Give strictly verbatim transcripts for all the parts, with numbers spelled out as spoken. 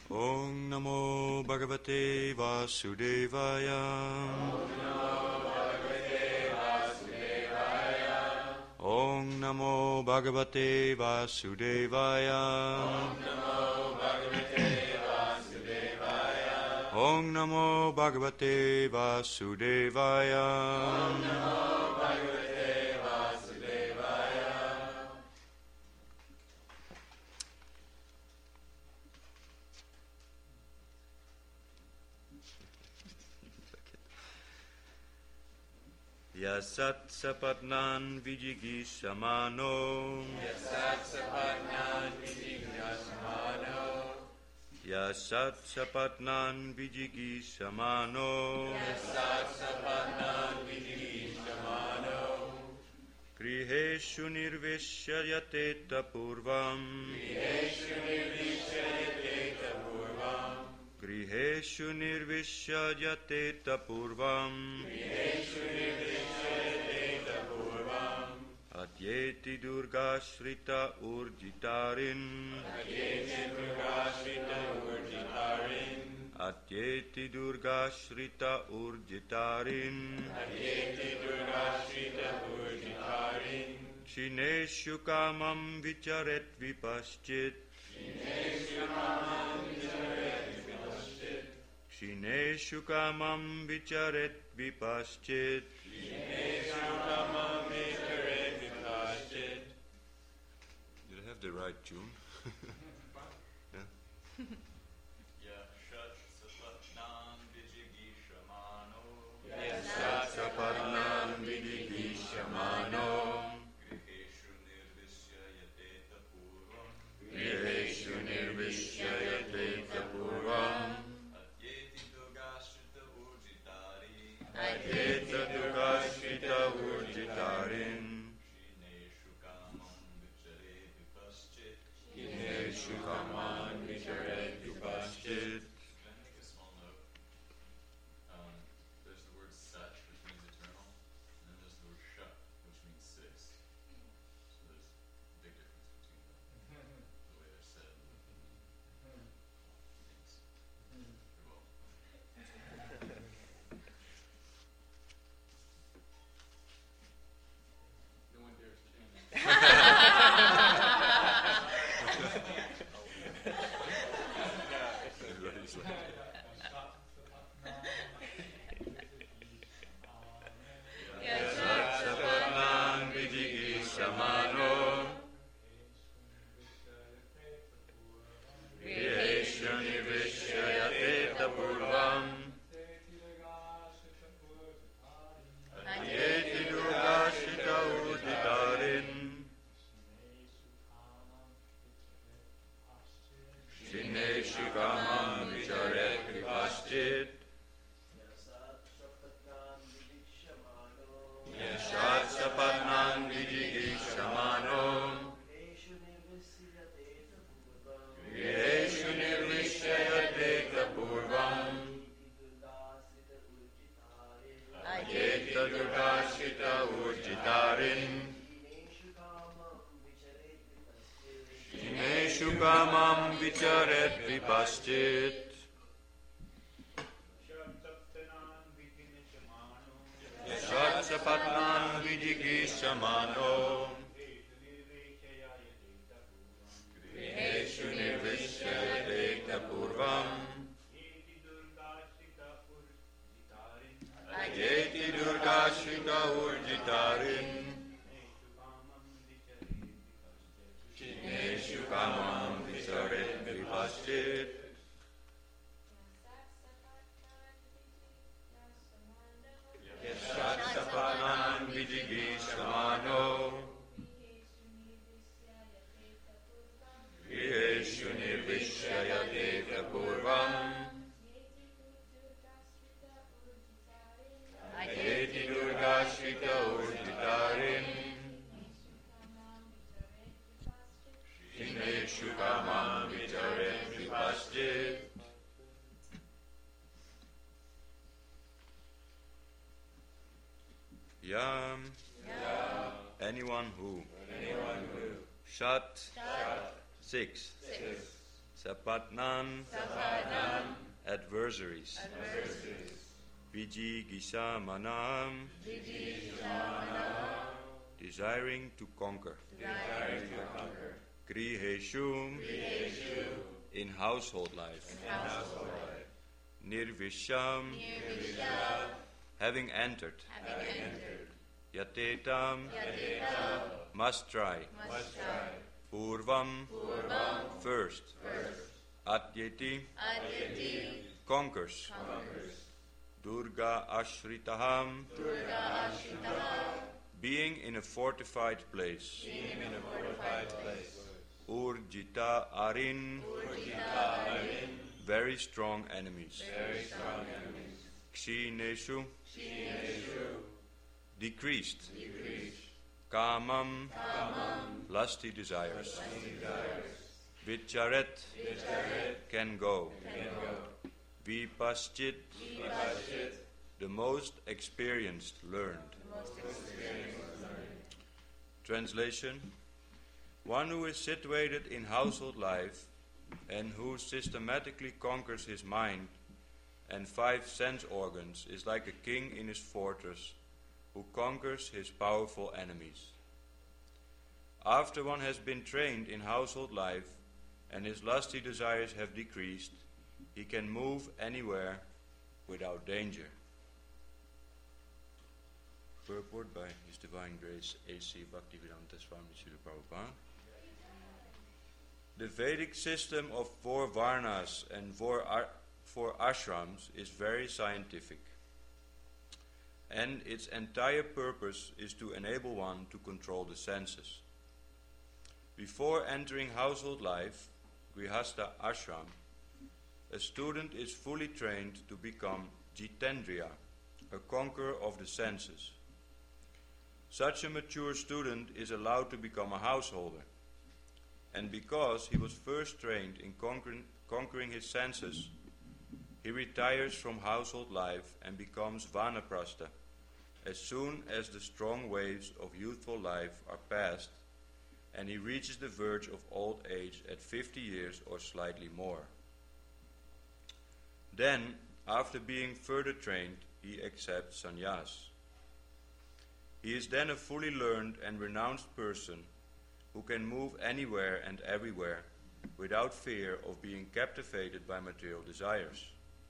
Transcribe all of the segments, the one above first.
Om Namo Bhagavate Vasudevaya. Om Namo Bhagavate Vasudevaya. Om Namo Bhagavate Vasudevaya. Om Namo Bhagavate Vasudevaya. Om Namo Bhagavate Vasudevaya. Om Namo Bhagavate Vasudevaya. Yasat sapatnan vijigishamano. Yasat sapatnan vijigishamano. Yasat sapatnan vijigishamano. Yasat sapatnan vijigishamano. Griheshu nirvishyayate purvam. Griheshu nirvishyayate purvam. Griheshu nirvishyayate purvam. Griheshu nirvishyayate purvam. Atyeti durga shrita urjitarin. Atyeti durga shrita urjitarin. Atyeti durga shrita urjitarin. Atyeti durga shrita urjitarin. Shineshu kamam vicharet vipaschit. Shineshu kamam vicharet vipaschit. Shineshu kamam vicharet vipaschit. Shineshu kamam vicharet vipaschit. Did I have the right tune? Yeah. Yashat sapatnan vijigishamano. Yasat sapatnan vijigishamano. Griheshu nirvishyayate purvam. Griheshu nirvishyayate purvam. Atyeti durgashrita urjitari. Atyeta durgashrita urjitarin. Shineshu kamam vichare vipaschit. Shineshu kamam vicharet vipaschit. Can I make a small note? Um, there's the word sach, which means eternal, and then there's the word shut, which means six. So there's a big difference between the, the way they're said and the meaning. Thanks. You're welcome. No one dares change. Everybody's like, Yasat sapatnan vijigishamano. Griheshu nirvishyayate purvam. Atyeti durgashrita urjitarin. Shineshu kamam vicharet vipaschit. Yasat sapatnan vijigishamano. Griheshu nirvishyayate purvam. Atyeta durgashrita urjitarin. Shineshu kamam vicharet vipaschit. Yasat sapatnan vijigishamano. Griheshu nirvishyayate purvam. Atyeti durgashrita urjitarin. Shineshu kamam vicharet vipaschit. Yasat sapatnan vijigishamano. Griheshu nirvishyayate purvam. Atyeti durgashrita urjitarin. Shineshu kamam vicharet vipaschit. Yam. Anyone who. Anyone who. Shat. Shat. Six. Six. Sapatnan, Sapatnam, adversaries. adversaries. Vijigisa manam, Vijigisa desiring to conquer. desiring to conquer. Griheshu, Viheshu, in household life. in household life. Nirvisham, Nirvishya, having entered. having entered. Yatetam, Yadeta, must try. must try. Purvam, Purvam, first. first. Adyeti, Adyati, conquers. conquers. Durga ashritaham, Durga Ashitaha, being in a fortified place. being in a fortified place. Urjita arin, Urjita Arin, very strong enemies. very strong enemies. Kshineshu, Shineshu, decreased. decreased. Kamam, Kamam, lusty desires. desires. Vicharet, Vicharet, can go. can go. Vipaschit, Vipashchit, the most experienced learned. most experienced learning. Translation: one who is situated in household life and who systematically conquers his mind and five sense organs is like a king in his fortress who conquers his powerful enemies. After one has been trained in household life and his lusty desires have decreased, he can move anywhere without danger. Purport by His Divine Grace A C Bhaktivedanta Swami Srila Prabhupada. The Vedic system of four varnas and four, ar- four ashrams is very scientific, and its entire purpose is to enable one to control the senses. Before entering household life, Grihastha ashram, a student is fully trained to become Jitendriya, a conqueror of the senses. Such a mature student is allowed to become a householder, and because he was first trained in conquering, conquering his senses, he retires from household life and becomes Vanaprastha as soon as the strong waves of youthful life are past and he reaches the verge of old age at fifty years or slightly more. Then, after being further trained, he accepts sannyas. He is then a fully learned and renounced person who can move anywhere and everywhere without fear of being captivated by material desires.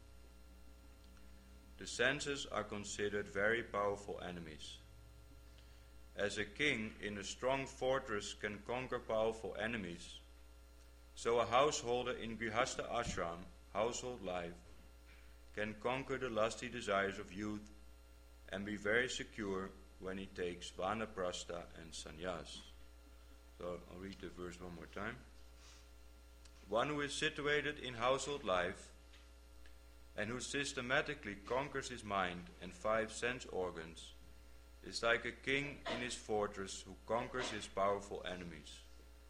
The senses are considered very powerful enemies. As a king in a strong fortress can conquer powerful enemies, so a householder in Grihastha ashram, household life, can conquer the lusty desires of youth and be very secure when he takes Vanaprastha and sannyas. So I'll read the verse one more time. One who is situated in household life and who systematically conquers his mind and five sense organs is like a king in his fortress who conquers his powerful enemies.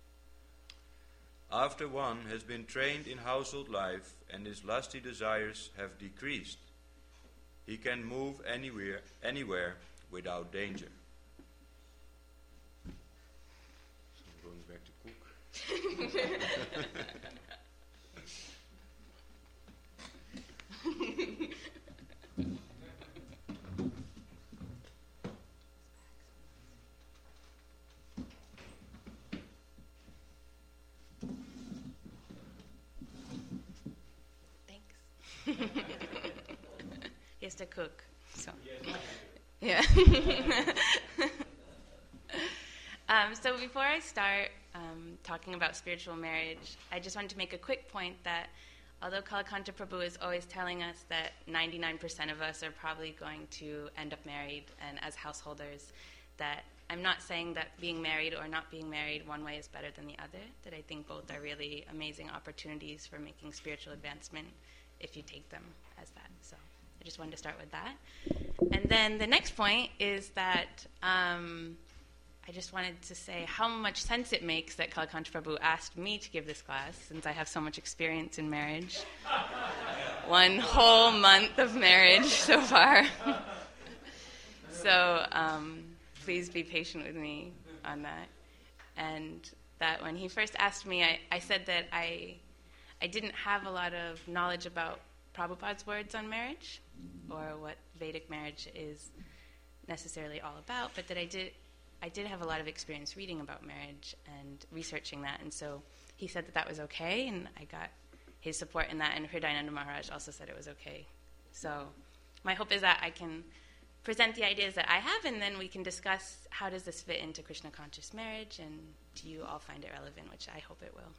After one has been trained in household life and his lusty desires have decreased, he can move anywhere, anywhere without danger. So I'm going back to cook. He has to cook, so yeah. um, so before I start um, talking about spiritual marriage, I just wanted to make a quick point that although Kalakanta Prabhu is always telling us that ninety-nine percent of us are probably going to end up married and as householders, that I'm not saying that being married or not being married one way is better than the other, that I think both are really amazing opportunities for making spiritual advancement if you take them as that. So I just wanted to start with that. And then the next point is that um, I just wanted to say how much sense it makes that Kalakanta Prabhu asked me to give this class, since I have so much experience in marriage. One whole month of marriage so far. So um, please be patient with me on that. And that when he first asked me, I, I said that I... I didn't have a lot of knowledge about Prabhupada's words on marriage or what Vedic marriage is necessarily all about, but that I did I did have a lot of experience reading about marriage and researching that, and so he said that that was okay, and I got his support in that, and Hridayananda Maharaj also said it was okay. So my hope is that I can present the ideas that I have, and then we can discuss how does this fit into Krishna conscious marriage, and do you all find it relevant, which I hope it will.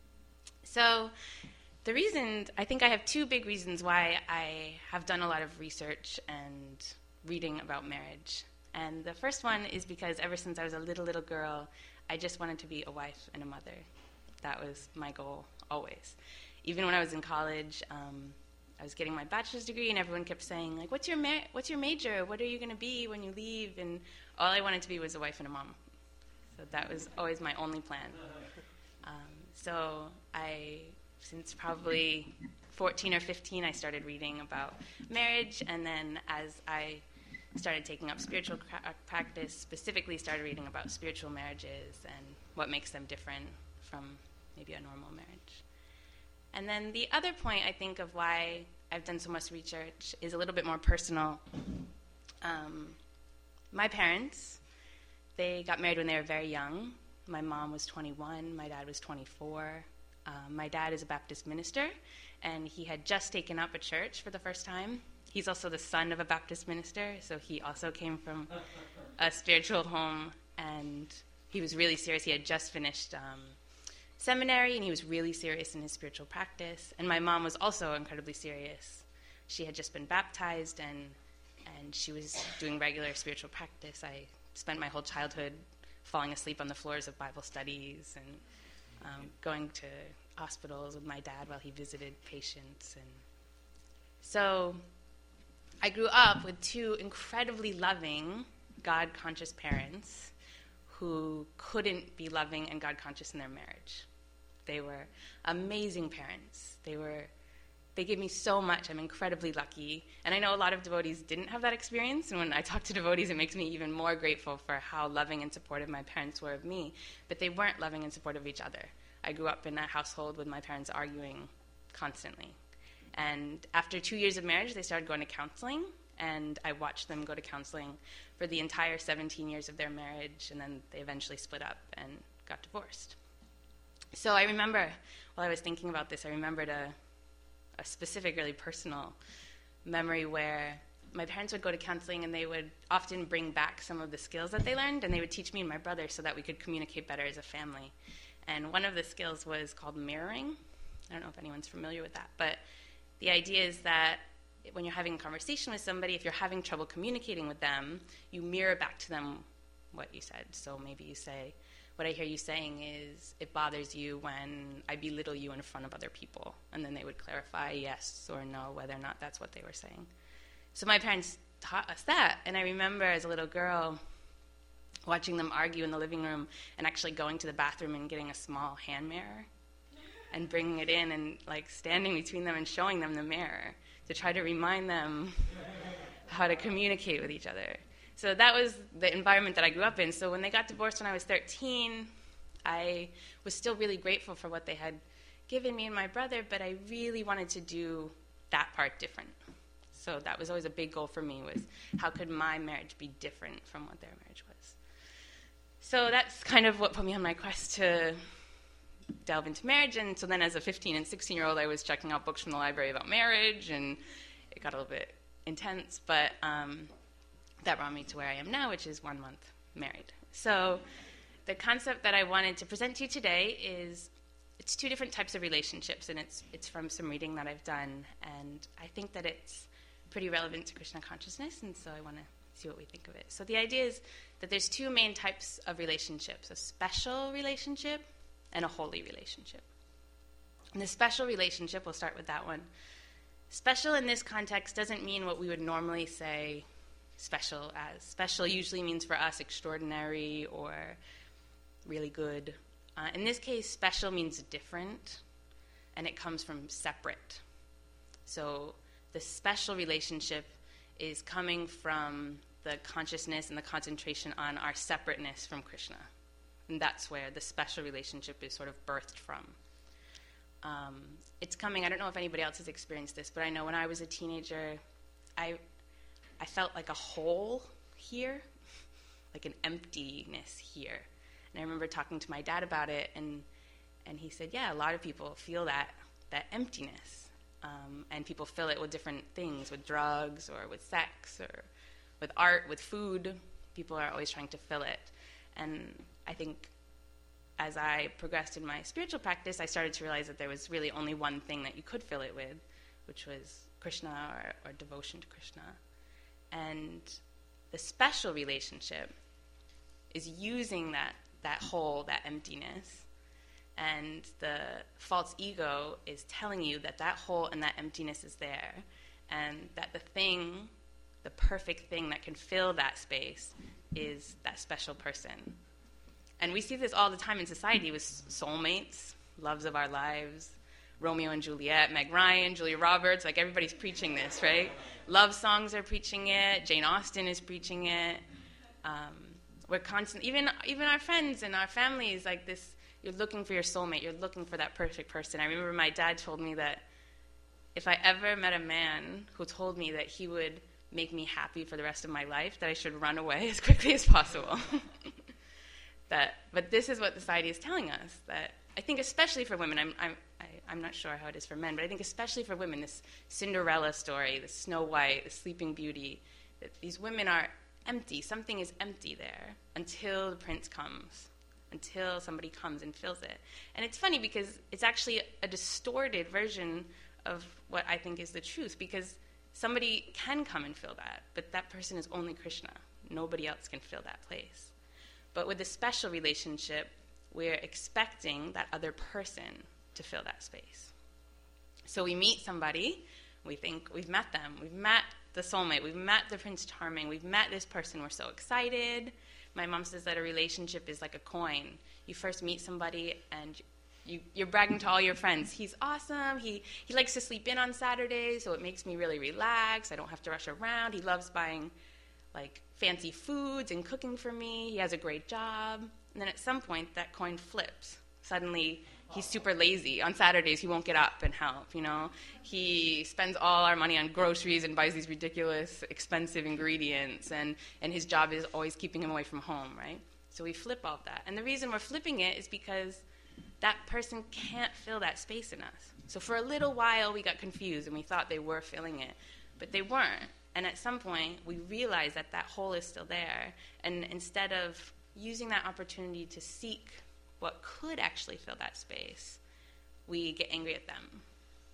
So the reasons, I think I have two big reasons why I have done a lot of research and reading about marriage. And the first one is because ever since I was a little, little girl, I just wanted to be a wife and a mother. That was my goal, always. Even when I was in college, um, I was getting my bachelor's degree, and everyone kept saying, like, what's your ma- what's your major? What are you going to be when you leave? And all I wanted to be was a wife and a mom. So that was always my only plan. Um, so I, since probably fourteen or fifteen, I started reading about marriage, and then as I started taking up spiritual cra- practice, specifically started reading about spiritual marriages and what makes them different from maybe a normal marriage. And then the other point, I think, of why I've done so much research is a little bit more personal. Um, my parents, they got married when they were very young. My mom was twenty-one, my dad was twenty-four. Um, my dad is a Baptist minister, and he had just taken up a church for the first time. He's also the son of a Baptist minister, so he also came from a spiritual home, and he was really serious. He had just finished um, seminary, and he was really serious in his spiritual practice. And my mom was also incredibly serious. She had just been baptized, and and she was doing regular spiritual practice. I spent my whole childhood falling asleep on the floors of Bible studies and um, going to hospitals with my dad while he visited patients. And so I grew up with two incredibly loving, God-conscious parents who couldn't be loving and God-conscious in their marriage. They were amazing parents. They were, they gave me so much. I'm incredibly lucky. And I know a lot of devotees didn't have that experience, and when I talk to devotees, it makes me even more grateful for how loving and supportive my parents were of me. But they weren't loving and supportive of each other. I grew up in a household with my parents arguing constantly. And after two years of marriage, they started going to counseling, and I watched them go to counseling for the entire seventeen years of their marriage, and then they eventually split up and got divorced. So I remember, while I was thinking about this, I remembered a, a specific, really personal memory where my parents would go to counseling, and they would often bring back some of the skills that they learned, and they would teach me and my brother so that we could communicate better as a family. And one of the skills was called mirroring. I don't know if anyone's familiar with that, but the idea is that when you're having a conversation with somebody, if you're having trouble communicating with them, you mirror back to them what you said. So maybe you say, what I hear you saying is, it bothers you when I belittle you in front of other people. And then they would clarify yes or no, whether or not that's what they were saying. So my parents taught us that. And I remember as a little girl watching them argue in the living room and actually going to the bathroom and getting a small hand mirror and bringing it in and like standing between them and showing them the mirror to try to remind them how to communicate with each other. So that was the environment that I grew up in. So when they got divorced when I was thirteen, I was still really grateful for what they had given me and my brother, but I really wanted to do that part different. So that was always a big goal for me, was how could my marriage be different from what their marriage was. So that's kind of what put me on my quest to delve into marriage. And so then as a fifteen and sixteen year old, I was checking out books from the library about marriage, and it got a little bit intense, but um, that brought me to where I am now, which is one month married. So the concept that I wanted to present to you today is, it's two different types of relationships, and it's it's from some reading that I've done, and I think that it's pretty relevant to Krishna consciousness, and so I want to see what we think of it. So the idea is that there's two main types of relationships: a special relationship and a holy relationship. And the special relationship, we'll start with that one. Special in this context doesn't mean what we would normally say special as. Special usually means for us extraordinary or really good. Uh, in this case, special means different, and it comes from separate. So the special relationship is coming from the consciousness and the concentration on our separateness from Krishna. And that's where the special relationship is sort of birthed from. um, it's coming. I don't know if anybody else has experienced this, but I know when I was a teenager, I, I felt like a hole here, like an emptiness here. And I remember talking to my dad about it, and and he said, yeah, a lot of people feel that, that emptiness. Um, and people fill it with different things, with drugs or with sex or with art, with food. People are always trying to fill it. And I think as I progressed in my spiritual practice, I started to realize that there was really only one thing that you could fill it with, which was Krishna or, or devotion to Krishna. And the special relationship is using that, that hole, that emptiness, and the false ego is telling you that that hole and that emptiness is there, and that the thing, the perfect thing that can fill that space is that special person. And we see this all the time in society with soulmates, loves of our lives, Romeo and Juliet, Meg Ryan, Julia Roberts, like everybody's preaching this, right? Love songs are preaching it, Jane Austen is preaching it. Um, we're constant, even even our friends and our families, like this, you're looking for your soulmate, you're looking for that perfect person. I remember my dad told me that if I ever met a man who told me that he would make me happy for the rest of my life, that I should run away as quickly as possible. that, but this is what society is telling us, that I think especially for women, I'm, I'm, I, I'm not sure how it is for men, but I think especially for women, this Cinderella story, the Snow White, the Sleeping Beauty, that these women are empty. Something is empty there until the prince comes, until somebody comes and fills it. And it's funny because it's actually a distorted version of what I think is the truth, because somebody can come and fill that, but that person is only Krishna. Nobody else can fill that place. But with a special relationship, we're expecting that other person to fill that space. So we meet somebody, we think we've met them, we've met the soulmate, we've met the Prince Charming, we've met this person, we're so excited. My mom says that a relationship is like a coin. You first meet somebody and you, you're bragging to all your friends, he's awesome, he, he likes to sleep in on Saturdays, so it makes me really relax, I don't have to rush around, he loves buying like fancy foods and cooking for me, he has a great job. And then at some point that coin flips. Suddenly he's super lazy. On Saturdays he won't get up and help, you know. He spends all our money on groceries and buys these ridiculous expensive ingredients, and, and his job is always keeping him away from home, right? So we flip all of that. And the reason we're flipping it is because that person can't fill that space in us. So for a little while we got confused and we thought they were filling it, but they weren't. And at some point we realized that that hole is still there, and instead of using that opportunity to seek what could actually fill that space, we get angry at them.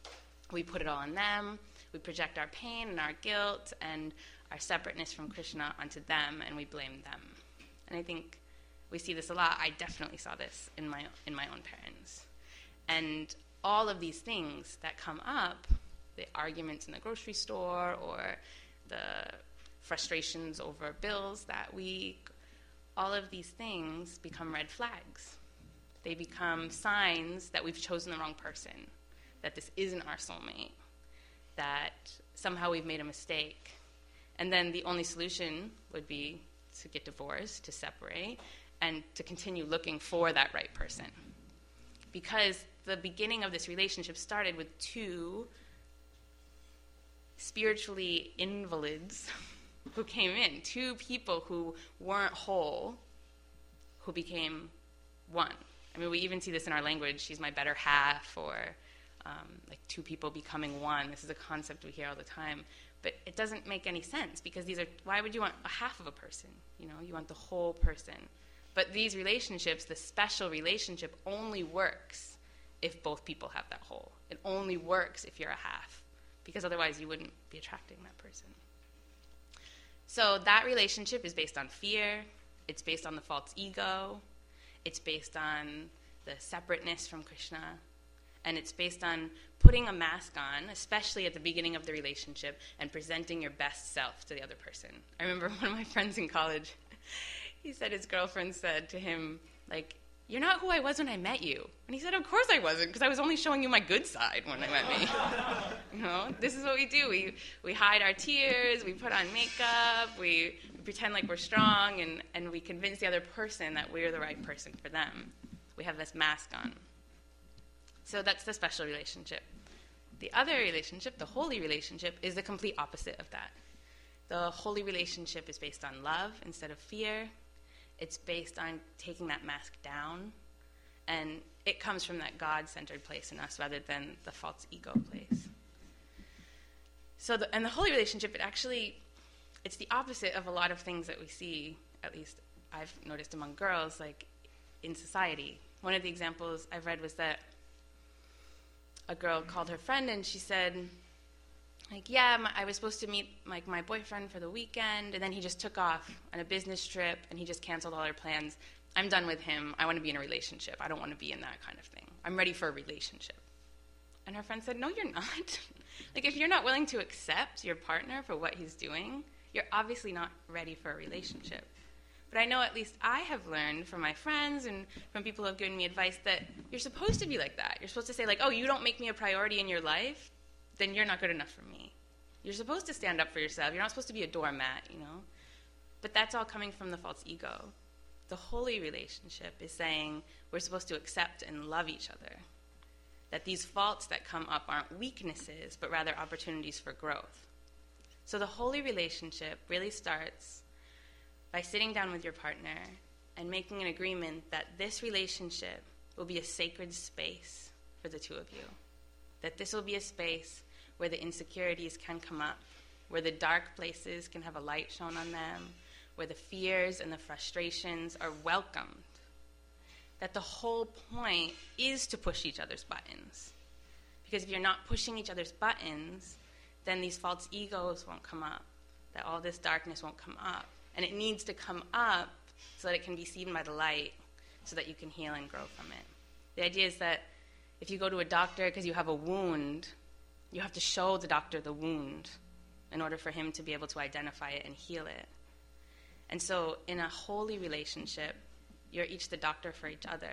We put it all on them, we project our pain and our guilt and our separateness from Krishna onto them, and we blame them. And I think we see this a lot. I definitely saw this in my in my own parents. And all of these things that come up, the arguments in the grocery store or the frustrations over bills that week, all of these things become red flags. They become signs that we've chosen the wrong person, that this isn't our soulmate, that somehow we've made a mistake. And then the only solution would be to get divorced, to separate, and to continue looking for that right person. Because the beginning of this relationship started with two spiritually invalids who came in, two people who weren't whole, who became one. I mean, we even see this in our language, she's my better half, or um, like two people becoming one. This is a concept we hear all the time. But it doesn't make any sense, because these are, why would you want a half of a person? You know, you want the whole person. But these relationships, the special relationship, only works if both people have that whole. It only works if you're a half, because otherwise you wouldn't be attracting that person. So that relationship is based on fear, it's based on the false ego, it's based on the separateness from Krishna, and it's based on putting a mask on, especially at the beginning of the relationship, and presenting your best self to the other person. I remember one of my friends in college, he said his girlfriend said to him, like, "You're not who I was when I met you." And he said, "Of course I wasn't, because I was only showing you my good side when I met me." You know, this is what we do. We we hide our tears, we put on makeup, we, we pretend like we're strong, and, and we convince the other person that we're the right person for them. We have this mask on. So that's the special relationship. The other relationship, the holy relationship, is the complete opposite of that. The holy relationship is based on love instead of fear. It's based on taking that mask down. And it comes from that God-centered place in us rather than the false ego place. So, the, and the holy relationship, it actually, it's the opposite of a lot of things that we see, at least I've noticed among girls, like in society. One of the examples I've read was that a girl called her friend and she said, like, yeah, my, I was supposed to meet like my boyfriend for the weekend, and then he just took off on a business trip, and he just canceled all our plans. I'm done with him. I want to be in a relationship. I don't want to be in that kind of thing. I'm ready for a relationship. And her friend said, no, you're not. Like, if you're not willing to accept your partner for what he's doing, you're obviously not ready for a relationship. But I know at least I have learned from my friends and from people who have given me advice that you're supposed to be like that. You're supposed to say, like, oh, you don't make me a priority in your life, then you're not good enough for me. You're supposed to stand up for yourself. You're not supposed to be a doormat, you know? But that's all coming from the false ego. The holy relationship is saying we're supposed to accept and love each other. That these faults that come up aren't weaknesses, but rather opportunities for growth. So the holy relationship really starts by sitting down with your partner and making an agreement that this relationship will be a sacred space for the two of you. That this will be a space where the insecurities can come up, where the dark places can have a light shone on them, where the fears and the frustrations are welcomed. That the whole point is to push each other's buttons. Because if you're not pushing each other's buttons, then these false egos won't come up, that all this darkness won't come up. And it needs to come up so that it can be seen by the light, so that you can heal and grow from it. The idea is that if you go to a doctor because you have a wound, you have to show the doctor the wound in order for him to be able to identify it and heal it. And so in a holy relationship, you're each the doctor for each other.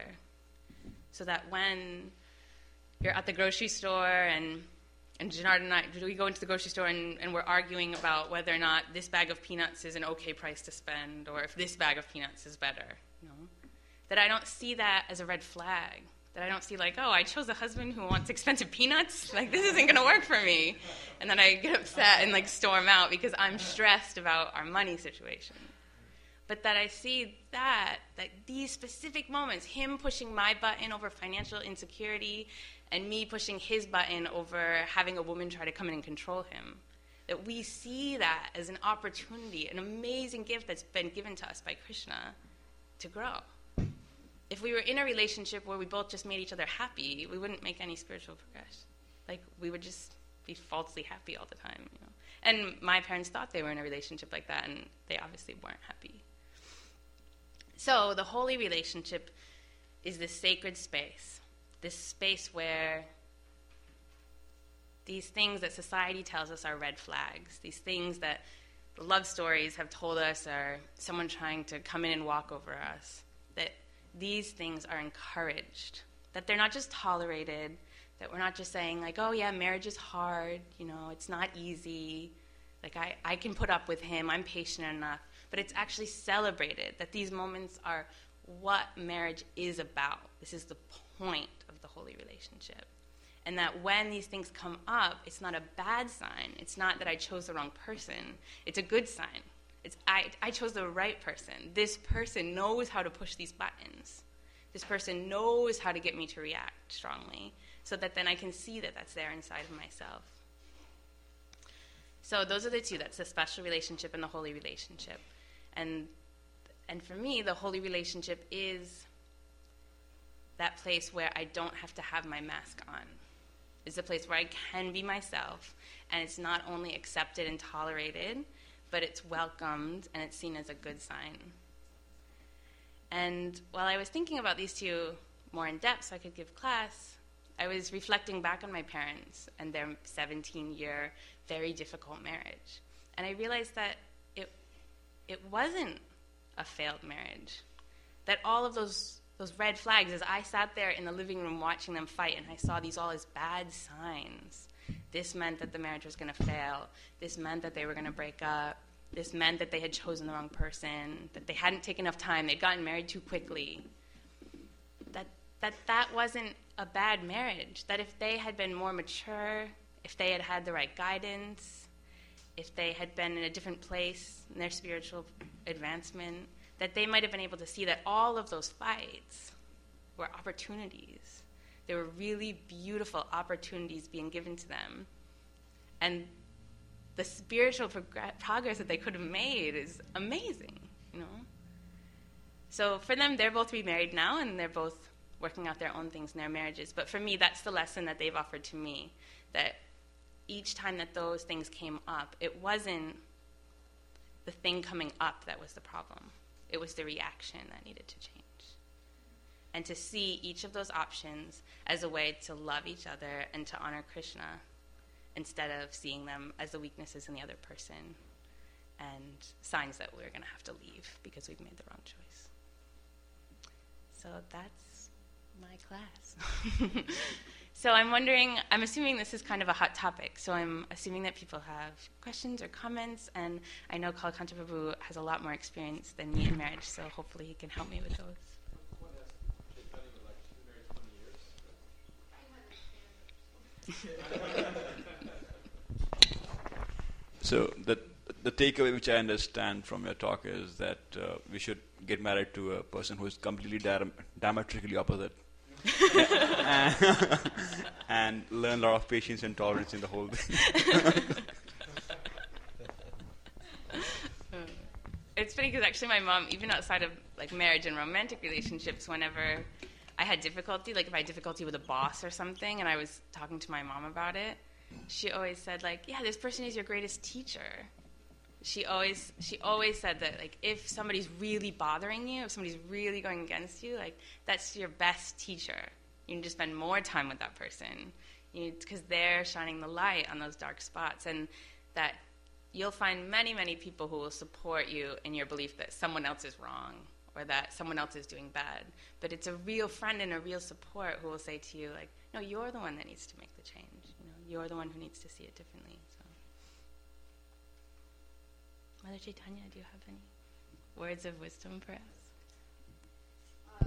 So that when you're at the grocery store and and Jenard and I, we go into the grocery store and, and we're arguing about whether or not this bag of peanuts is an okay price to spend, or if this bag of peanuts is better, you know? That I don't see that as a red flag. That I don't see like, oh, I chose a husband who wants expensive peanuts? Like, this isn't going to work for me. And then I get upset and, like, storm out because I'm stressed about our money situation. But that I see that, that these specific moments, him pushing my button over financial insecurity and me pushing his button over having a woman try to come in and control him, that we see that as an opportunity, an amazing gift that's been given to us by Krishna to grow. If we were in a relationship where we both just made each other happy, we wouldn't make any spiritual progression. Like, we would just be falsely happy all the time, you know. And my parents thought they were in a relationship like that, and they obviously weren't happy. So the holy relationship is this sacred space, this space where these things that society tells us are red flags, these things that the love stories have told us are someone trying to come in and walk over us, that these things are encouraged, that they're not just tolerated, that we're not just saying, like, oh, yeah, marriage is hard, you know, it's not easy, like, I, I can put up with him, I'm patient enough, but it's actually celebrated, that these moments are what marriage is about. This is the point of the holy relationship. And that when these things come up, it's not a bad sign. It's not that I chose the wrong person. It's a good sign. It's I, I chose the right person. This person knows how to push these buttons. This person knows how to get me to react strongly, so that then I can see that that's there inside of myself. So those are the two. That's the special relationship and the holy relationship. And and for me, the holy relationship is that place where I don't have to have my mask on. It's a place where I can be myself, and it's not only accepted and tolerated, but it's welcomed, and it's seen as a good sign. And while I was thinking about these two more in depth so I could give class, I was reflecting back on my parents and their seventeen-year, very difficult marriage. And I realized that it it wasn't a failed marriage. That all of those those red flags, as I sat there in the living room watching them fight, and I saw these all as bad signs. This meant that the marriage was going to fail. This meant that they were going to break up. This meant that they had chosen the wrong person, that they hadn't taken enough time, they'd gotten married too quickly. That that that wasn't a bad marriage, that if they had been more mature, if they had had the right guidance, if they had been in a different place in their spiritual advancement, that they might have been able to see that all of those fights were opportunities. There were really beautiful opportunities being given to them. And the spiritual prog- progress that they could have made is amazing, you know? So for them, they're both remarried now, and they're both working out their own things in their marriages. But for me, that's the lesson that they've offered to me, that each time that those things came up, it wasn't the thing coming up that was the problem. It was the reaction that needed to change. And to see each of those options as a way to love each other and to honor Krishna, instead of seeing them as the weaknesses in the other person and signs that we're going to have to leave because we've made the wrong choice. So that's my class. So I'm wondering, I'm assuming this is kind of a hot topic, so I'm assuming that people have questions or comments, and I know Kalakanta Prabhu has a lot more experience than me in marriage, so hopefully he can help me with those. So the the takeaway which I understand from your talk is that uh, we should get married to a person who is completely dia- diametrically opposite, and, and learn a lot of patience and tolerance in the whole thing. It's funny because actually my mom, even outside of like marriage and romantic relationships, whenever I had difficulty, like if I had difficulty with a boss or something, and I was talking to my mom about it, she always said, like, yeah, this person is your greatest teacher. She always she always said that, like, if somebody's really bothering you, if somebody's really going against you, like, that's your best teacher. You need to spend more time with that person, because they're shining the light on those dark spots, and that you'll find many, many people who will support you in your belief that someone else is wrong or that someone else is doing bad. But it's a real friend and a real support who will say to you, like, no, you're the one that needs to make the change. You know, you're the one who needs to see it differently. So, Mother Chaitanya, do you have any words of wisdom for us? Uh,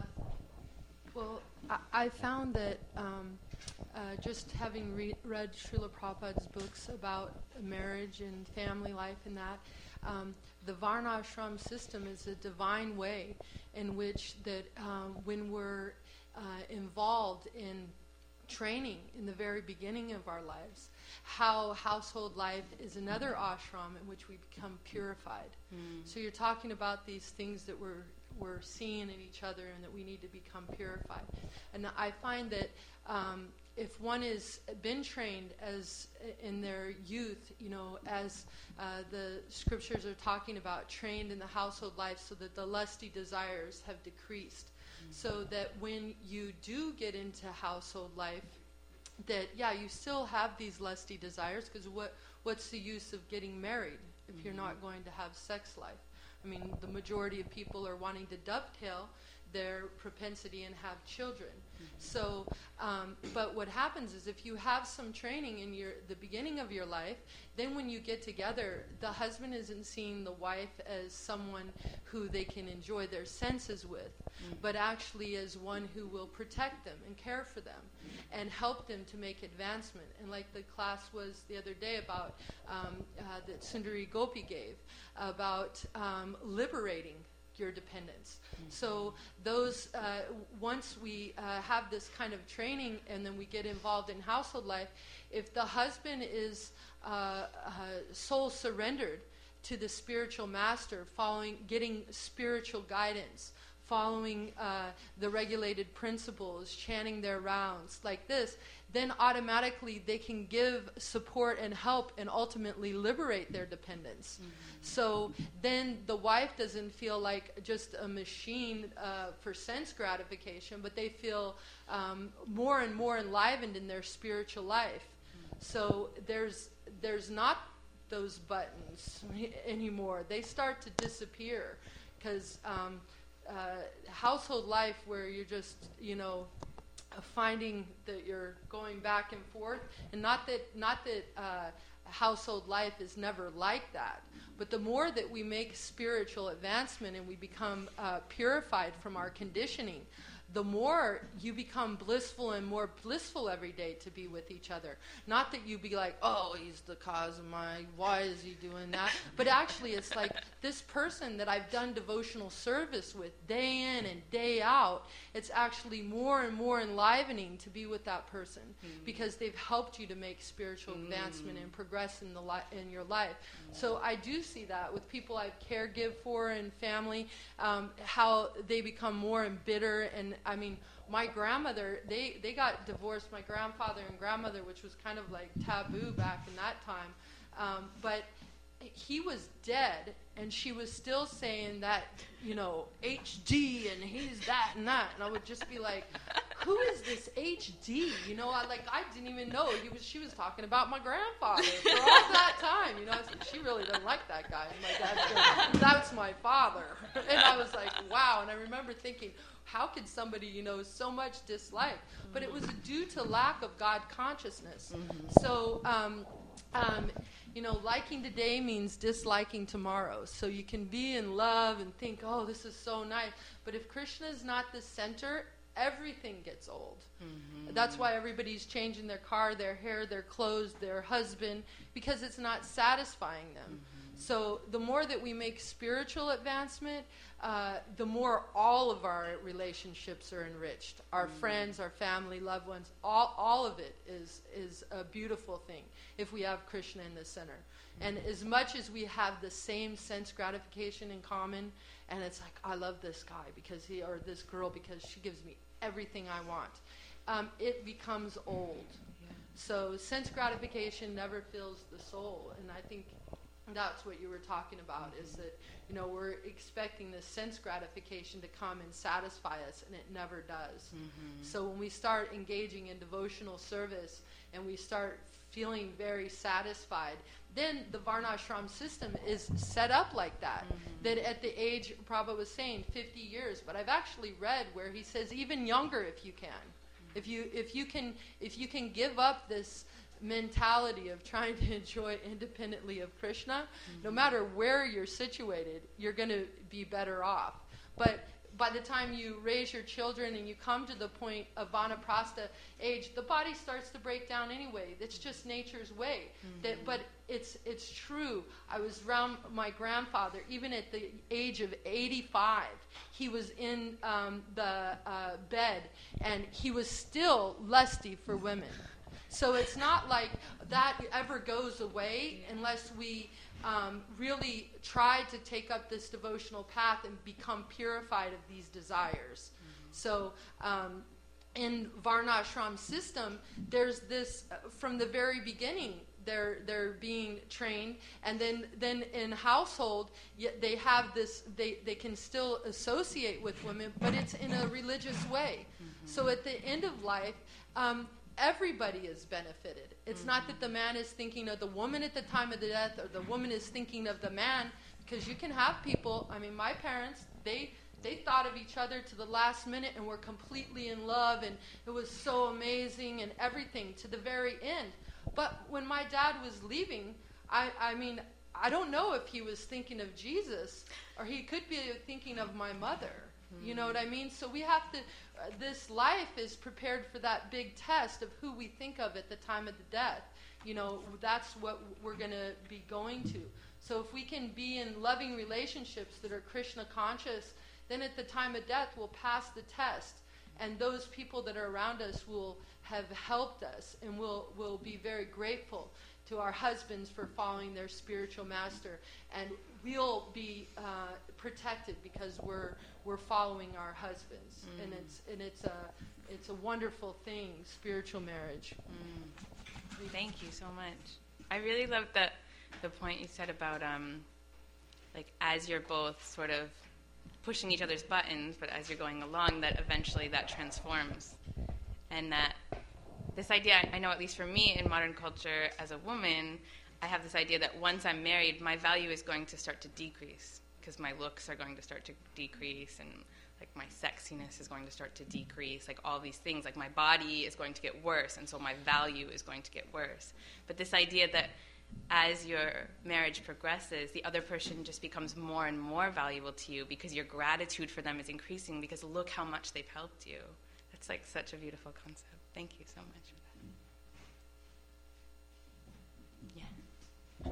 well, I, I found that um, uh, just having re- read Srila Prabhupada's books about marriage and family life and that, um, the Varnashram system is a divine way in which that um, when we're uh, involved in training in the very beginning of our lives, how household life is another ashram in which we become purified. Mm. So you're talking about these things that we're we're seeing in each other and that we need to become purified. And I find that um, if one has been trained as in their youth, you know, as uh, the scriptures are talking about, trained in the household life so that the lusty desires have decreased, mm. so that when you do get into household life, that, yeah, you still have these lusty desires, because what, what's the use of getting married if mm-hmm. you're not going to have sex life? I mean, the majority of people are wanting to dovetail their propensity and have children. Mm-hmm. So, um, but what happens is if you have some training in your the beginning of your life, then when you get together, the husband isn't seeing the wife as someone who they can enjoy their senses with, mm-hmm. but actually as one who will protect them and care for them mm-hmm. and help them to make advancement. And like the class was the other day about um, uh, that Sundari Gopi gave, about um, liberating your dependence. Mm-hmm. So those, uh, once we uh, have this kind of training and then we get involved in household life, if the husband is uh, uh, soul surrendered to the spiritual master, following, getting spiritual guidance, following uh, the regulated principles, chanting their rounds like this, then automatically they can give support and help and ultimately liberate their dependence. Mm-hmm. So then the wife doesn't feel like just a machine uh, for sense gratification, but they feel um, more and more enlivened in their spiritual life. Mm-hmm. So there's there's not those buttons anymore. They start to disappear because um, uh, household life where you're just, you know, finding that you're going back and forth, and not that not that uh, household life is never like that, but the more that we make spiritual advancement and we become uh, purified from our conditioning, the more you become blissful and more blissful every day to be with each other. Not that you be like, oh, he's the cause of my, why is he doing that? But actually it's like this person that I've done devotional service with day in and day out, it's actually more and more enlivening to be with that person mm. because they've helped you to make spiritual mm. advancement and progress in the li- in your life. Mm. So I do see that with people I've caregive for and family, um, how they become more embittered. And I mean, my grandmother, they, they got divorced, my grandfather and grandmother, which was kind of like taboo back in that time. Um, but he was dead, and she was still saying that, you know, H D, and he's that and that. And I would just be like, who is this H D? You know, I like I didn't even know he was. She was talking about my grandfather for all that time. You know, I was like, she really doesn't like that guy. And my dad goes, that's my father. And I was like, wow. And I remember thinking, how could somebody, you know, so much dislike? But it was due to lack of God consciousness. Mm-hmm. So, um, um, you know, liking today means disliking tomorrow. So you can be in love and think, oh, this is so nice. But if Krishna is not the center, everything gets old. Mm-hmm. That's why everybody's changing their car, their hair, their clothes, their husband, because it's not satisfying them. Mm-hmm. So the more that we make spiritual advancement, uh, the more all of our relationships are enriched. Our mm-hmm. friends, our family, loved ones, all, all of it is, is a beautiful thing if we have Krishna in the center. Mm-hmm. And as much as we have the same sense gratification in common, and it's like, I love this guy because he, or this girl because she gives me everything I want, um, it becomes old. Yeah. So sense gratification never fills the soul, and I think that's what you were talking about, mm-hmm. is that, you know, we're expecting this sense gratification to come and satisfy us, and it never does. Mm-hmm. So when we start engaging in devotional service and we start feeling very satisfied, then the Varnashram system is set up like that. Mm-hmm. That at the age, Prabhupada was saying, fifty years, but I've actually read where he says even younger if you can. Mm-hmm. If you if you can if you can give up this mentality of trying to enjoy independently of Krishna, mm-hmm. no matter where you're situated, you're going to be better off. But by the time you raise your children and you come to the point of vanaprastha age, the body starts to break down anyway. That's just nature's way. Mm-hmm. That, but it's it's true. I was around my grandfather, even at the age of eighty-five, he was in um, the uh, bed, and he was still lusty for women. So it's not like that ever goes away unless we um, really try to take up this devotional path and become purified of these desires. Mm-hmm. So um, in Varnashram system, there's this, uh, from the very beginning, they're they're being trained, and then then in household, yet they have this, they, they can still associate with women, but it's in a religious way. Mm-hmm. So at the end of life, um, everybody is benefited. It's mm-hmm. not that the man is thinking of the woman at the time of the death, or the woman is thinking of the man, because you can have people, I mean, my parents, they they thought of each other to the last minute and were completely in love, and it was so amazing and everything to the very end. But when my dad was leaving, I, I mean, I don't know if he was thinking of Jesus, or he could be thinking of my mother. You know what I mean? So we have to, uh, this life is prepared for that big test of who we think of at the time of the death. You know, that's what we're going to be going to. So if we can be in loving relationships that are Krishna conscious, then at the time of death we'll pass the test. And those people that are around us will have helped us, and we'll, we'll be very grateful to our husbands for following their spiritual master. And we'll be uh, protected because we're we're following our husbands, mm. and it's and it's a it's a wonderful thing, spiritual marriage. Mm. Thank you so much. I really love the the point you said about um, like as you're both sort of pushing each other's buttons, but as you're going along, that eventually that transforms, and that this idea, I know at least for me in modern culture as a woman, I have this idea that once I'm married, my value is going to start to decrease because my looks are going to start to decrease, and like my sexiness is going to start to decrease, like all these things, like my body is going to get worse, and so my value is going to get worse. But this idea that as your marriage progresses, the other person just becomes more and more valuable to you because your gratitude for them is increasing because look how much they've helped you. That's like such a beautiful concept. Thank you so much for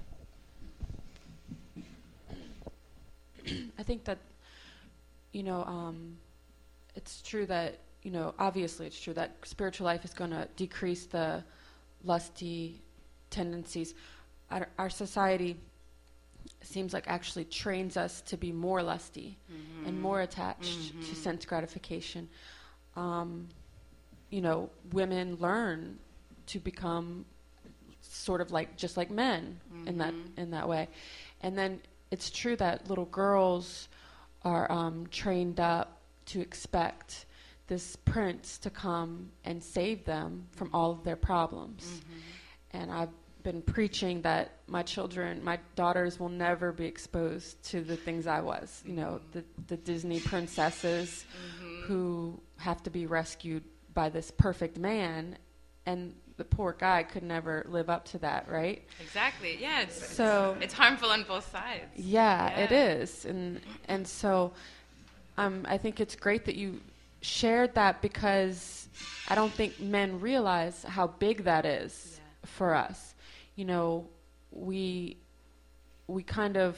that. Yeah. I think that, you know, um, it's true that, you know, obviously it's true that spiritual life is going to decrease the lusty tendencies. Our, our society seems like actually trains us to be more lusty mm-hmm. and more attached mm-hmm. to sense gratification. Um, you know, women learn to become sort of like just like men mm-hmm. in that in that way, and then it's true that little girls are um, trained up to expect this prince to come and save them from all of their problems. Mm-hmm. And I've been preaching that my children, my daughters will never be exposed to the things I was, you know, the, the Disney princesses mm-hmm. who have to be rescued by this perfect man, and the poor guy could never live up to that, right? Exactly. Yeah. It's, so it's, it's harmful on both sides. Yeah, yeah. it is. And and so um, I think it's great that you shared that, because I don't think men realize how big that is yeah. for us. You know, we we kind of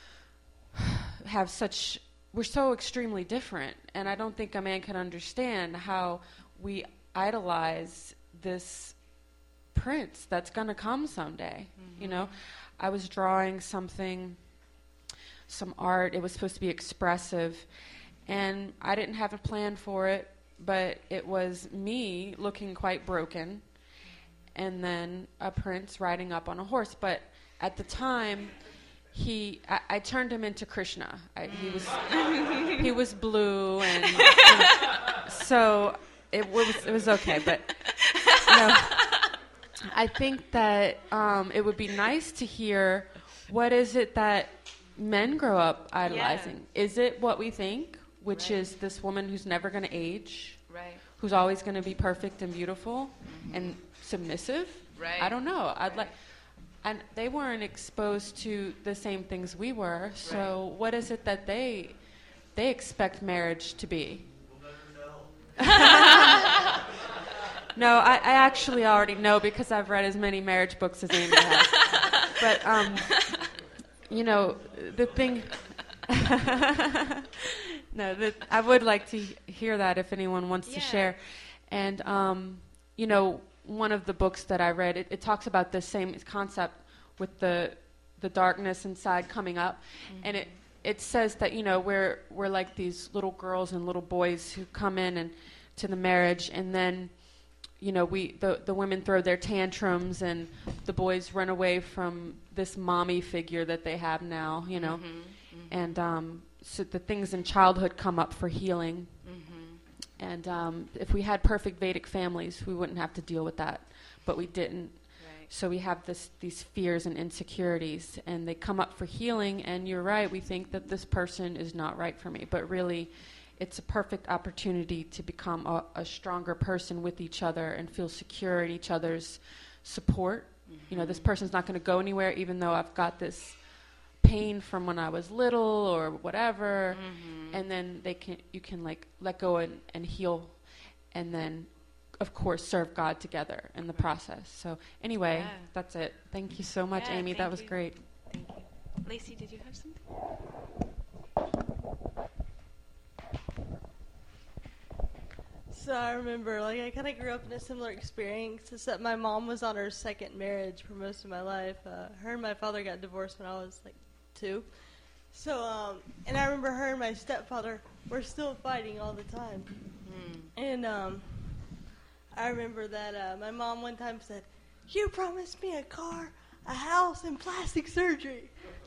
have such, we're so extremely different, and I don't think a man can understand how we idolize this prince that's going to come someday. Mm-hmm. You know, I was drawing something, some art, it was supposed to be expressive, and I didn't have a plan for it, but it was me looking quite broken, and then a prince riding up on a horse. But at the time, he, I, I turned him into Krishna. I, he was, he was blue, and you know, so it was, it was okay. But you know, I think that um, it would be nice to hear, what is it that men grow up idolizing? Yeah. Is it what we think, which right. is this woman who's never going to age, right. who's always going to be perfect and beautiful mm-hmm. and submissive? Right. I don't know. I'd right. like, and they weren't exposed to the same things we were. So right. what is it that they they expect marriage to be? We'll never know. No, I, I actually already know, because I've read as many marriage books as Amy has. But um, you know, the thing. No, the, I would like to hear that if anyone wants yeah. to share. And um, you know, one of the books that I read, it, it talks about the same concept with the the darkness inside coming up, mm-hmm. and it it says that, you know, we're we're like these little girls and little boys who come in and to the marriage, and then, you know, we the the women throw their tantrums, and the boys run away from this mommy figure that they have now, you know, mm-hmm. Mm-hmm. and um, so the things in childhood come up for healing. Mm-hmm. And um, if we had perfect Vedic families, we wouldn't have to deal with that, but we didn't. Right. So we have this, these fears and insecurities, and they come up for healing, and you're right, we think that this person is not right for me, but really it's a perfect opportunity to become a, a stronger person with each other and feel secure in each other's support. Mm-hmm. You know, this person's not going to go anywhere, even though I've got this pain from when I was little or whatever, mm-hmm. and then they can you can like let go and, and heal, and then of course serve God together in the process. So anyway, yeah. that's it. Thank you so much, yeah, Amy. That was you. great. Thank you. Lacey, did you have something? So I remember, like, I kind of grew up in a similar experience, except my mom was on her second marriage for most of my life. Uh, her and my father got divorced when I was like two. So, um, and I remember her and my stepfather were still fighting all the time. Mm. And um, I remember that uh, my mom one time said, "You promised me a car, a house, and plastic surgery."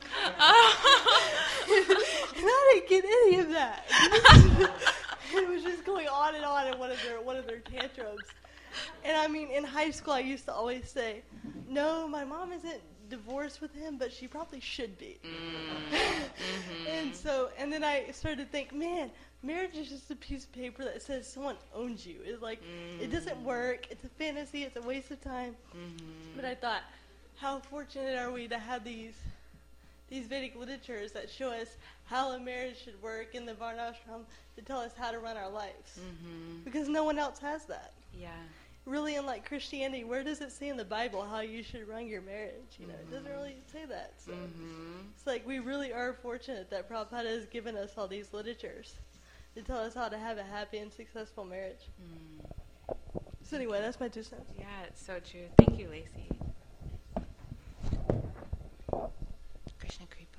And I didn't get any of that. It was just going on and on in one of their one of their tantrums. And I mean, in high school, I used to always say, "No, my mom isn't divorced with him, but she probably should be." Mm-hmm. And so, and then I started to think, man, marriage is just a piece of paper that says someone owns you. It's like, mm-hmm. it doesn't work. It's a fantasy. It's a waste of time. Mm-hmm. But I thought, how fortunate are we to have these these Vedic literatures that show us how a marriage should work in the Varnashram to tell us how to run our lives. Mm-hmm. Because no one else has that. Yeah. Really, unlike Christianity, where does it say in the Bible how you should run your marriage? You know, Mm-hmm. it doesn't really say that. So Mm-hmm. it's like we really are fortunate that Prabhupada has given us all these literatures to tell us how to have a happy and successful marriage. Mm. So anyway, that's my two cents. Yeah, it's so true. Thank you, Lacey. Krishna Kripa.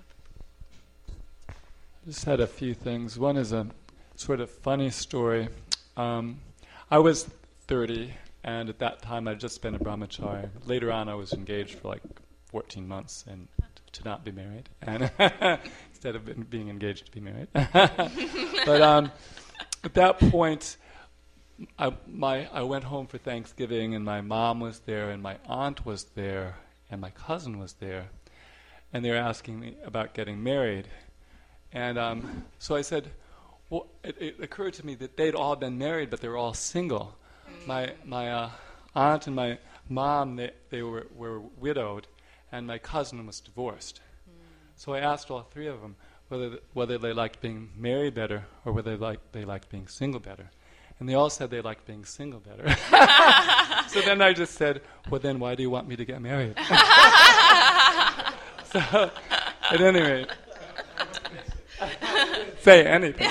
Just had a few things. One is a sort of funny story. Um, I was thirty, and at that time I'd just been a brahmachari. Later on, I was engaged for like fourteen months and to not be married, and instead of been, being engaged to be married. But um, at that point, I, my I went home for Thanksgiving, and my mom was there, and my aunt was there, and my cousin was there, and they were asking me about getting married. And um, so I said, well, it, it occurred to me that they'd all been married, but they were all single. My my uh, aunt and my mom, they, they were, were widowed, and my cousin was divorced. Mm. So I asked all three of them whether th- whether they liked being married better or whether they liked, they liked being single better. And they all said they liked being single better. So then I just said, well, then why do you want me to get married? So, at any rate, say anything.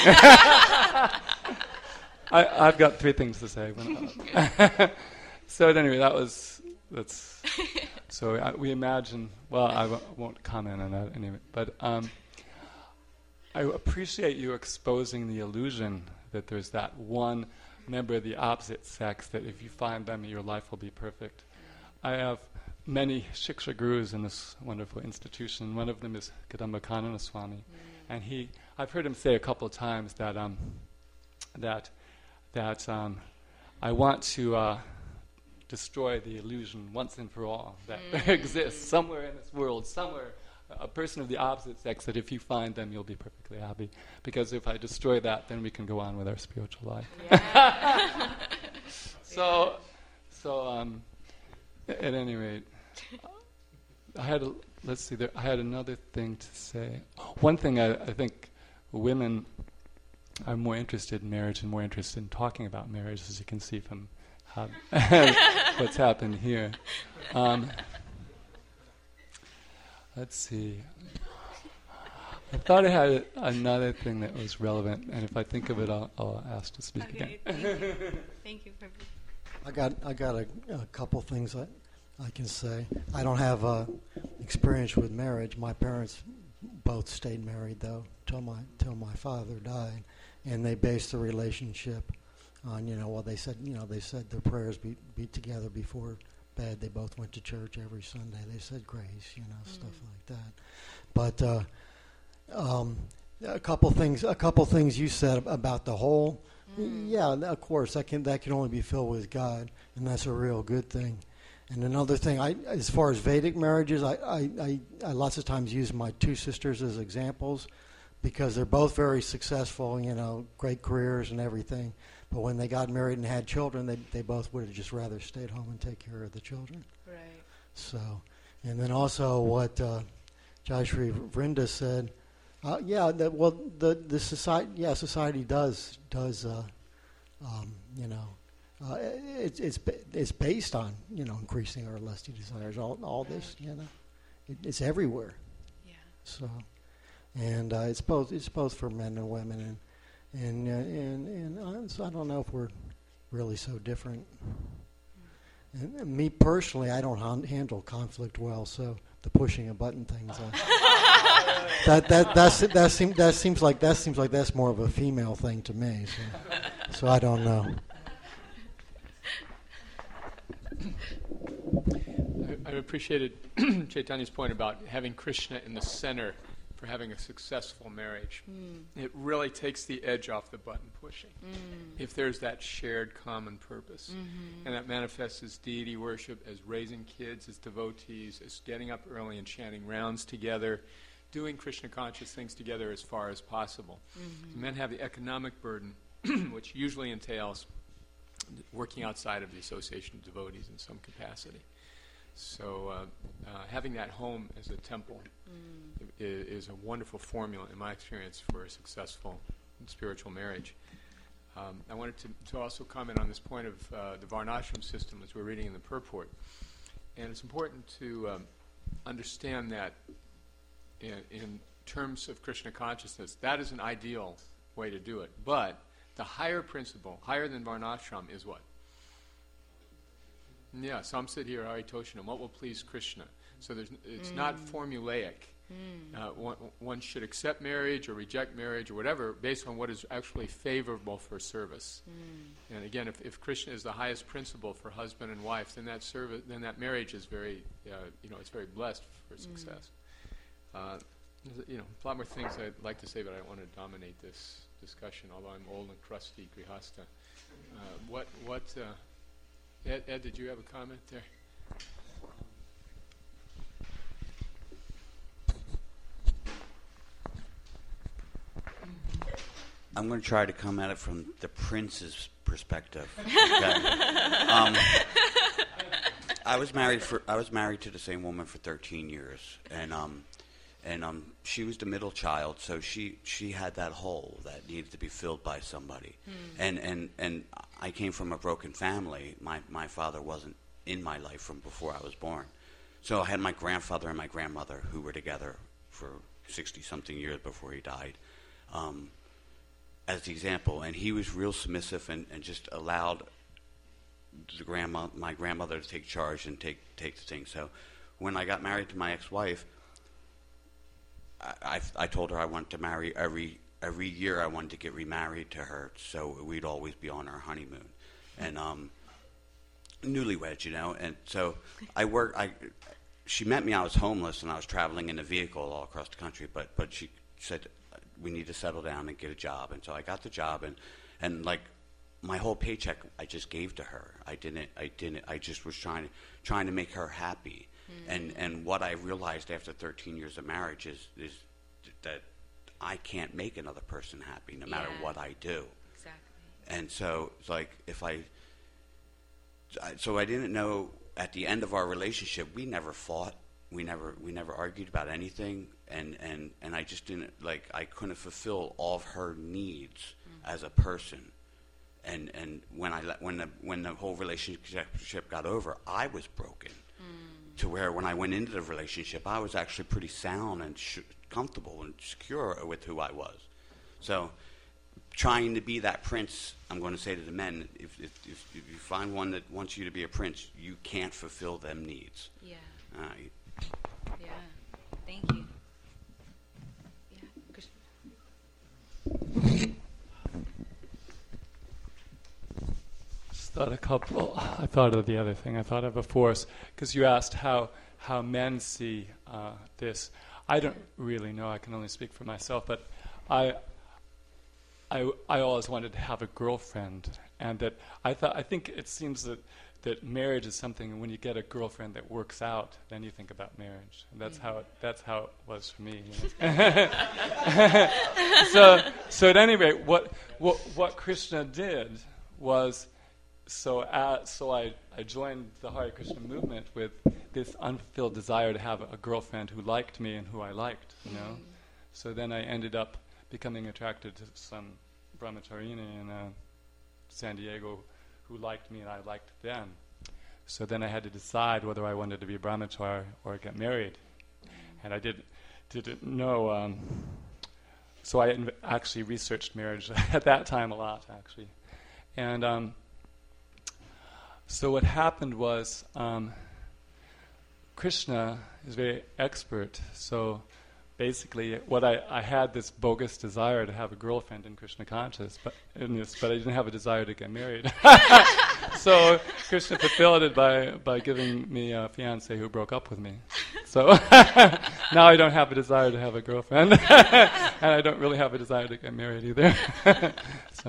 I, I've got three things to say. So at any rate, that was, that's, so I, we imagine, well, I w- won't comment on that anyway, but um, I appreciate you exposing the illusion that there's that one member of the opposite sex that if you find them, your life will be perfect. I have many Shiksha gurus in this wonderful institution. One of them is Kadamba Kanana Swami. Mm. And he, I've heard him say a couple of times that um, that that um, I want to uh, destroy the illusion once and for all that mm. there exists somewhere in this world, somewhere, a person of the opposite sex that if you find them, you'll be perfectly happy. Because if I destroy that, then we can go on with our spiritual life. Yeah. so, so um, at any rate, I had a, let's see. There, I had another thing to say. One thing I, I think women are more interested in marriage and more interested in talking about marriage, as you can see from how what's happened here. Um, let's see. I thought I had another thing that was relevant, and if I think of it, I'll, I'll ask to speak Okay, again. thank you. Thank you for. I got I got a, a couple things I, I can say. I don't have uh, experience with marriage. My parents both stayed married though till my till my father died, and they based the relationship on, you know, well, they said, you know, they said their prayers be be together before bed. They both went to church every Sunday. They said grace, you know, mm. stuff like that. But uh, um, a couple things a couple things you said about the whole. Mm. Yeah, of course, that can that can only be filled with God, and that's a real good thing. And another thing, I, as far as Vedic marriages, I, I, I, I lots of times use my two sisters as examples because they're both very successful, you know, great careers and everything. But when they got married and had children, they they both would have just rather stayed home and take care of the children. Right. So, and then also what uh, Jayashree Vrinda said. Uh, yeah, the, well, the the society, yeah, society does does, uh, um, you know, uh, it's it's it's based on, you know, increasing our lusty desires. All all right. This, you know, it, it's everywhere. Yeah. So, and uh, it's both it's both for men and women, and and uh, and and uh, so I don't know if we're really so different. Mm. And, and me personally, I don't han- handle conflict well, so the pushing a button things. Uh, That that that's, that seems that seems like that seems like that's more of a female thing to me. So, so I don't know. I, I appreciated Chaitanya's point about having Krishna in the center for having a successful marriage. Mm. It really takes the edge off the button pushing. Mm. If there's that shared common purpose, mm-hmm. and that manifests as deity worship, as raising kids, as devotees, as getting up early and chanting rounds together, doing Krishna conscious things together as far as possible. Mm-hmm. Men have the economic burden, which usually entails working outside of the association of devotees in some capacity. So uh, uh, having that home as a temple Mm. is, is a wonderful formula, in my experience, for a successful spiritual marriage. Um, I wanted to, to also comment on this point of uh, the Varnashram system, as we're reading in the purport. And it's important to um, understand that in, in terms of Krishna consciousness, that is an ideal way to do it. But the higher principle, higher than Varnashram, is what? Yeah, samsit haritoshanam, what will please Krishna. So there's, it's mm. not formulaic. Mm. Uh, one, one should accept marriage or reject marriage or whatever based on what is actually favorable for service. Mm. And again, if, if Krishna is the highest principle for husband and wife, then that service, then that marriage is very, uh, you know, it's very blessed for success. Mm. Uh, you know, a lot more things I'd like to say, but I don't want to dominate this discussion. Although I'm old and crusty, grihasta. Uh, what, what? Uh, Ed, Ed, did you have a comment there? I'm going to try to come at it from the prince's perspective. Okay? um, I was married for I was married to the same woman for thirteen years, and um, and um, she was the middle child, so she she had that hole that needed to be filled by somebody. Mm. And and and I came from a broken family. My my father wasn't in my life from before I was born, so I had my grandfather and my grandmother who were together for sixty something years before he died. Um, as the example, and he was real submissive and, and just allowed the grandma, my grandmother to take charge and take take the thing. So when I got married to my ex-wife, I, I, I told her I wanted to marry every every year. I wanted to get remarried to her, so we'd always be on our honeymoon, and um, newlyweds, you know. And so I worked. I she met me. I was homeless and I was traveling in a vehicle all across the country. But but she said, we need to settle down and get a job. And so I got the job, and, and like my whole paycheck I just gave to her. I didn't, I didn't, I just was trying to, trying to make her happy. Mm. And, and what I realized after thirteen years of marriage is, is that I can't make another person happy no matter yeah. what I do. Exactly. And so it's like if I, so I didn't know at the end of our relationship, we never fought. We never, we never argued about anything. And, and, and I just didn't, like, I couldn't fulfill all of her needs mm. as a person. And and when I let, when the when the whole relationship got over, I was broken. Mm. To where when I went into the relationship, I was actually pretty sound and sh- comfortable and secure with who I was. So trying to be that prince, I'm going to say to the men, if if, if, if you find one that wants you to be a prince, you can't fulfill them needs. Yeah. Uh, yeah. Thank you. Thought a couple. I thought of the other thing. I thought of a force because you asked how how men see uh, this. I don't really know. I can only speak for myself. But I, I, I always wanted to have a girlfriend, and that I thought. I think it seems that that marriage is something. And when you get a girlfriend that works out, then you think about marriage. And that's mm-hmm. how it, that's how it was for me. You know? so so at any rate, what what what Krishna did was. So, uh, so I, I joined the Hare Krishna movement with this unfulfilled desire to have a, a girlfriend who liked me and who I liked, you know. Mm. So then I ended up becoming attracted to some brahmacharini in uh, San Diego who liked me and I liked them. So then I had to decide whether I wanted to be a brahmachari or get married. And I did, didn't know. Um, so I inv- actually researched marriage at that time a lot, actually. And... Um, So what happened was um, Krishna is very expert. So basically, what I, I had this bogus desire to have a girlfriend in Krishna conscious, but in this, but I didn't have a desire to get married. So Krishna fulfilled it by by giving me a fiancé who broke up with me. So now I don't have a desire to have a girlfriend, and I don't really have a desire to get married either. So.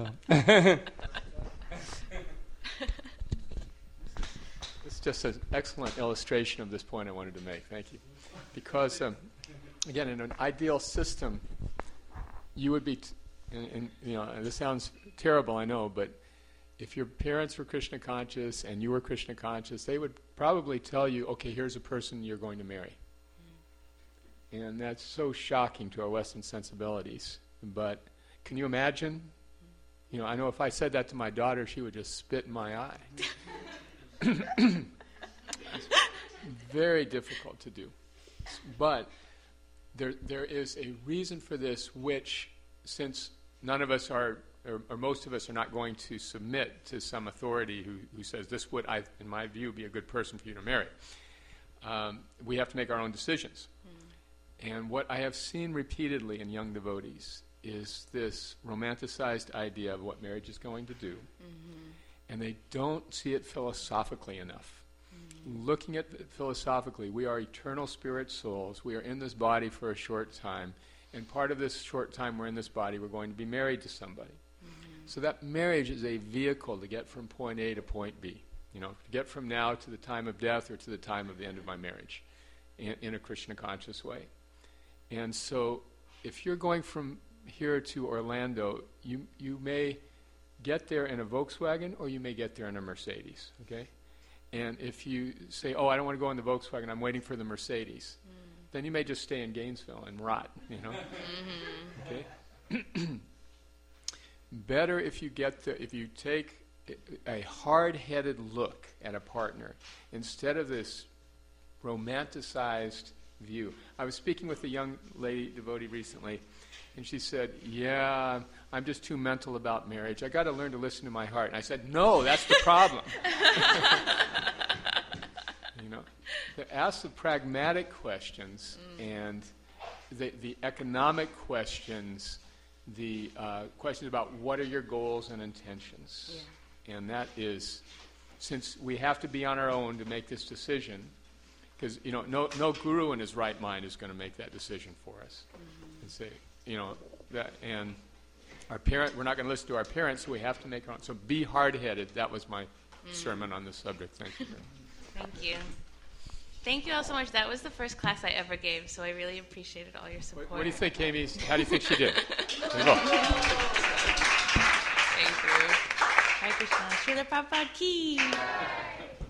Just an excellent illustration of this point I wanted to make. Thank you. Because, um, again, in an ideal system, you would be, t- and, and, you know, this sounds terrible, I know, but if your parents were Krishna conscious and you were Krishna conscious, they would probably tell you, okay, here's a person you're going to marry. Mm. And that's so shocking to our Western sensibilities. But can you imagine? You know, I know if I said that to my daughter, she would just spit in my eye. It's very difficult to do. But there, there is a reason for this, which, since none of us are, or, or most of us are not going to submit to some authority who, who says this would, I, in my view, be a good person for you to marry, um, we have to make our own decisions. Mm. And what I have seen repeatedly in young devotees is this romanticized idea of what marriage is going to do, mm-hmm. and they don't see it philosophically enough. Mm-hmm. Looking at it philosophically, we are eternal spirit souls. We are in this body for a short time, and part of this short time we're in this body, we're going to be married to somebody. Mm-hmm. So that marriage is a vehicle to get from point A to point B. You know, to get from now to the time of death or to the time of the end of my marriage, in, in a Krishna conscious way. And so, if you're going from here to Orlando, you you may get there in a Volkswagen or you may get there in a Mercedes, okay? And if you say, oh, I don't want to go in the Volkswagen, I'm waiting for the Mercedes, mm. then you may just stay in Gainesville and rot, you know? Mm-hmm. Okay? Better if you get the, if you take a hard-headed look at a partner instead of this romanticized view. I was speaking with a young lady devotee recently, and she said, yeah, I'm just too mental about marriage. I got to learn to listen to my heart. And I said, no, that's the problem. You know, to ask the pragmatic questions mm. and the, the economic questions, the uh, questions about what are your goals and intentions. Yeah. And that is, since we have to be on our own to make this decision, because, you know, no, no guru in his right mind is going to make that decision for us. Mm-hmm. And say, you know, that, and our parent, we're not going to listen to our parents, so we have to make our own. So be hard-headed. That was my mm. sermon on this subject. Thank you. Thank you. Thank you all so much. That was the first class I ever gave, so I really appreciated all your support. What, what do you think, Amy? How do you think she did? Thank you. Hare Krishna. Srila Prabhupada Ki.